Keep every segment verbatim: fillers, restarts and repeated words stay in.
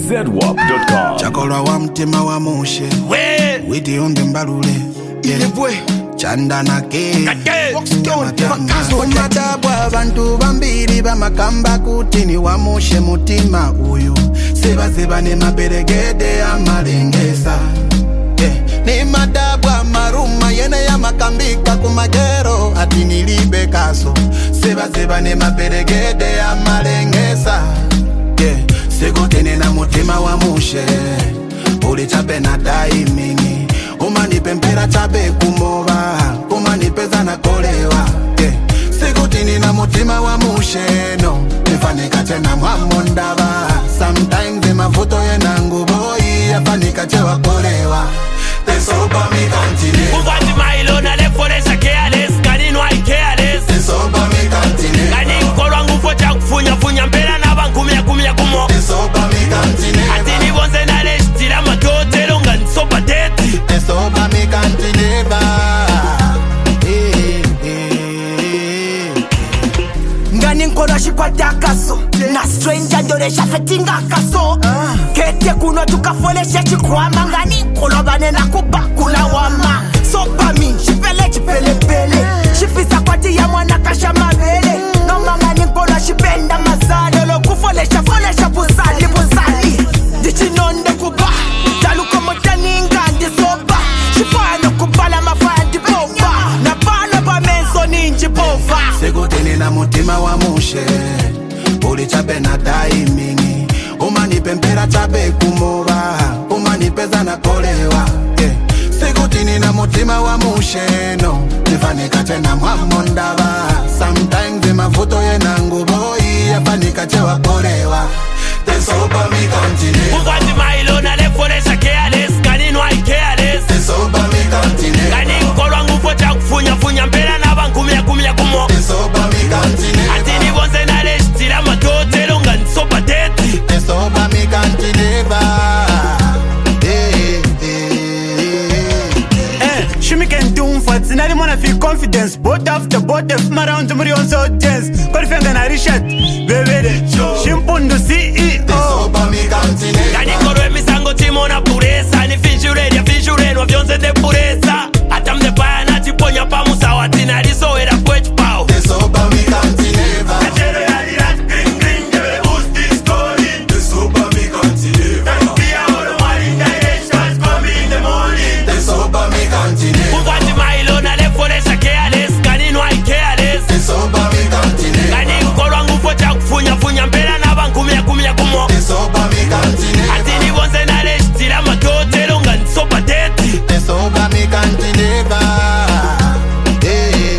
zedwap dot com. Chakolwa wa mtima wa mushe Witi onge mbalule Chanda na ke Umatabwa bantu bambiri bamakamba kutini wa mushe mutima uyu Seba seba ne maberegede ya malengesa Ni madabwa maruma yene ya makambika kumagero Ati nilibe kaso Seba seba ne maberegede ya malengesa Segotene na mutima wa mushe Uli chape na daimingi Umanipe mpera chape kumoba Umanipe zana kolewa yeah. Segotene na mutima wa mushe no Nifanika chena mwamondaba Sometimes ima vuto ye nangu boy Yafanika chewa kolewa Tesoba mi kantine Uvati mailo na leforesha careless Kaninwa i careless Tesoba mi kantine Kani mkolo ngupo cha kufunya funya mpera na bankumia kumia kumo Tesoba mi kantine Atini bonze na leshtira matotelo nga nsoba teti Tesoba mi kantine ba Ngani nkolo shikwata kaso Na stranger doresha fetinga kaso Kete kuno tukafoleshe chikwama Ngani nkolo bane na kubakula wama Sopa mi, shipele chipele pele Shifisa kwati ya mwana kasha mabele Noma ngani nkolo shipenda mazale Lo kufolesha folesha buzali buzali Dichinonde kuba Talu komotani ngandi soba Shifano kubala mafandi boba Na bala ba menso ninji bova Segotene na mutima wa mushe Uli chape na daimingi Umanipe mpera chape kumoba Umanipe zana kolewa yeah. Segotene na mutima wa mushe no Nifanika chena mwamondaba Sometimes ima vuto ye nangu boy Yafanika chewa kolewa Tesoba mi kantine Uvati mailo na leforesha careless Kaninwa i careless Tesoba mi kantine Kani mkolo ngupo cha kufunya funya mpera na bankumia kumia kumo Tesoba mi kantine Atini bonze na leshtira matotelo nga nsoba teti Tesoba mi kantine ba Shimmy can do for it's not wanna feel confidence. Both after both of my round to million so tense. But if I'm gonna Richard, baby, Shimpundu C E O. Tesoba mi kantine Kani koro misango timona puresa Ni finjure ya finjure no vyonze de puresa Ata mdepaya na tiponya pa musawa Tina riso era kwech pao Tesoba mi kantine ba Kachero ya lirat green green Debe who's this calling Tesoba mi kantine ba Pia oro marin directions Come in the morning Tesoba mi kantine Uvati mailo na leforesha careless Kaninwa i careless Tesoba mi kantine Kani mkolo ngupo cha kufunya funya mpera na bankumia kumia kumo Tesoba mi kantine Atini bonze na leshtira matotelo nga nsoba teti Tesoba mi kantine ba Eh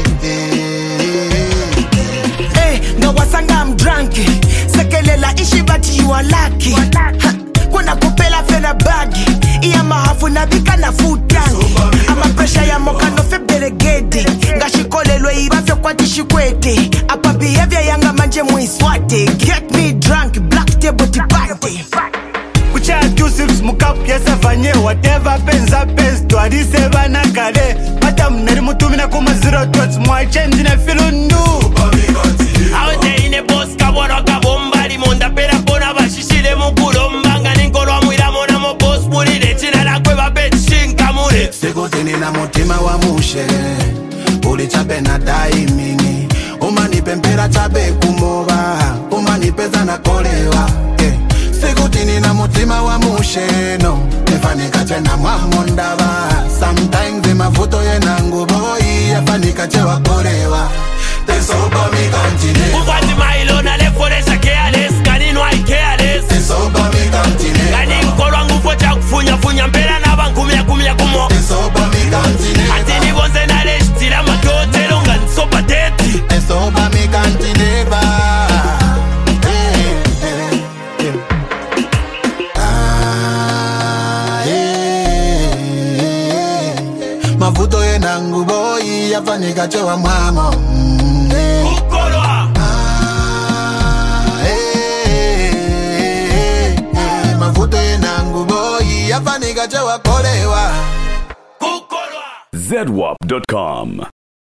Eh, nga wasanga I'm drunk Sekelela ishi but you are lucky ha, Kuna kupela fena bagi Iya mahafu na bika na futangi Ama pressure ya moka no fe beregede Nga shikole lwe ibafyo kwa tishikwete Apa behavior yanga manje muiswate Get me drunk, black table tipate Kucha two sips mukap yesa vanye. Whatever pens happens to adise bana kale. Matam neri mutumina kuma zero thoughts. Mwa change na filundu. Aote ine boss kaboro kabomba Limonda pera pona bashishile mukulomba Ngani nkolo mwila mona mo boss Mulile china la kwe babet shinka mule Segotene na mutima wa mushe Uli chape na daimingi Umanipe mpera chape kumoba Umanipe zana kolewa yeah. Segotene na mutima wa mushe no Nifanika chena mwamondaba Sometimes ima vuto ye nangu boy Yafanika chewa kolewa Tesoba mi kantine Uvati mailo na leforesha careless Kaninwa i careless Tesoba mi kantine Kani mkolo ngupo cha kufunya funya mpera na bankumia kumia kumo Tesoba mi kantine Atini bonze na leshtira matotelo nga nsoba teti Tesoba mi kantine ba Eh, eh, eh. Ah, eh, eh. Mavuto ye nangu boy Yafanika chewa mwamo mm, eh. Kukolwa Ah, eh, eh, eh. Mavuto ye nangu boy Yafanika chewa kolewa Kukolwa zedwap dot com.